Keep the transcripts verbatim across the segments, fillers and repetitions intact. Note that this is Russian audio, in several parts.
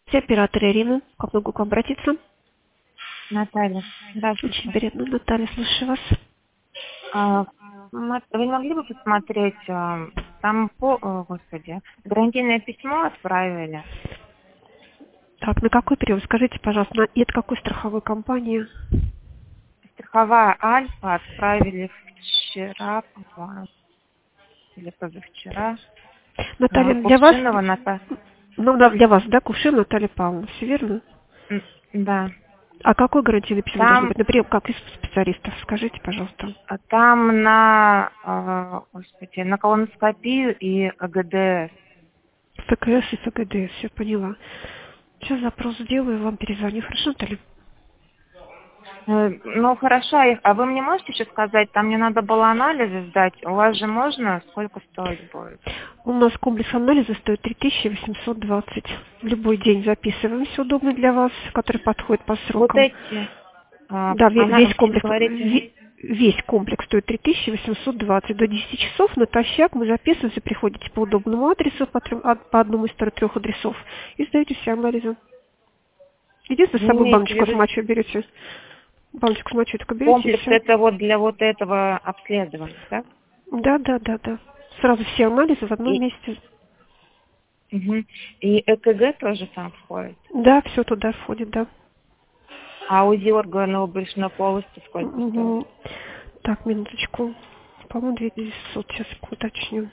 Все операторы Ирина. Как могу к вам обратиться? Наталья, Очень здравствуйте. приятно, Наталья, слушаю вас. А, м- Вы не могли бы посмотреть, а, там, по, о, господи, гарантийное письмо отправили? Так, на какой период? Скажите, пожалуйста, на- и от какой страховой компании? Страховая Альфа отправили вчера, по-моему, или позавчера. А, Наталья, для вас, Кувшинова Наталья. ну, да, для вас, да, Кувшин Наталья Павловна, все верно? Да. А какое гарантийное письмо должно Там, быть? Например, как из специалистов? Скажите, пожалуйста. а, там на, а, господи, на колоноскопию и АГДС. ФКС и ФГД, все поняла. Сейчас запрос сделаю, вам перезвоню. Хорошо, Наталья? Э, Ну хорошо, а а вы мне можете еще сказать, там мне надо было анализы сдать, у вас же можно, сколько стоить будет? У нас комплекс анализа стоит три тысячи восемьсот двадцать. В любой день записываемся, удобно для вас, который подходит по Вот срокам. эти, а, Да, ве- она, весь вы комплекс, говорите, ве- весь комплекс стоит три тысячи восемьсот двадцать. До десяти часов натощак мы записываемся, приходите по удобному адресу, по, трем- а- по одному из трех адресов, и сдаете все анализы. Единственное, с вы собой имеете в баночку с виду мочой берете. Баночку с мочой только берете, и комплекс все. это вот для вот этого обследования, да? Да, да, да, да. Сразу все анализы в одном И, месте. мгм. И ЭКГ тоже там входит. Да, все туда входит, да. А УЗИ органов брюшной полости сколько стоит? Мгм. Так, минуточку. По-моему, две тысячи девятьсот. Сейчас уточню.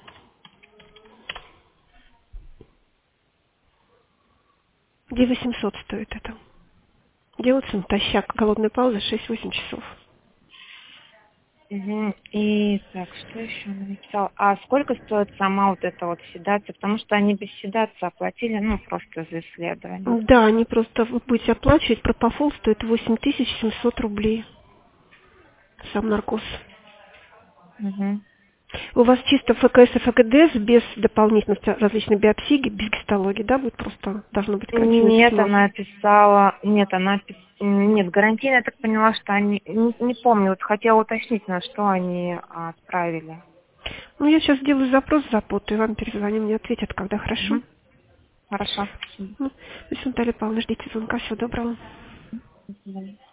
Где восемьсот стоит это? Делается натощак. Голодная пауза шесть-восемь часов. Мгм. И так, что еще она написала? А сколько стоит сама вот эта вот седация? Потому что они без седации оплатили, ну, просто за исследование. Да, они просто вы будете оплачивать. Пропофол стоит восемь тысяч семьсот рублей. Сам наркоз. Мгм. У вас чисто ФКС и ФКДС без дополнительных различных биопсий, без гистологии, да, будет просто, должно быть гарантийное Нет, письмо. она писала, нет, она пис... нет, гарантийно, я так поняла, что они, не, не помню, вот хотела уточнить, на что они а, отправили. Ну, я сейчас сделаю запрос, запутаю, вам перезвоню, мне ответят, когда хорошо. Мгм. Хорошо. Ну, то есть, Наталья Павловна, ждите звонка, всего доброго. До свидания.